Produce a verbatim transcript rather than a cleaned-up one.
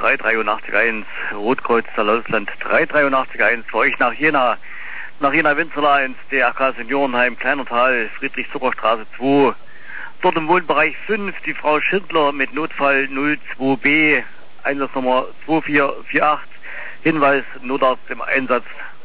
drei drei acht eins, Rotkreuz Saarlausland drei drei acht eins, für euch nach Jena, nach Jena-Winzerla ins D R K Seniorenheim Kleinertal, Friedrich-Zucker-Straße zwei, dort im Wohnbereich fünf, die Frau Schindler mit Notfall null zwei B, Einsatznummer zwei vier vier acht, Hinweis, Notarzt im Einsatz,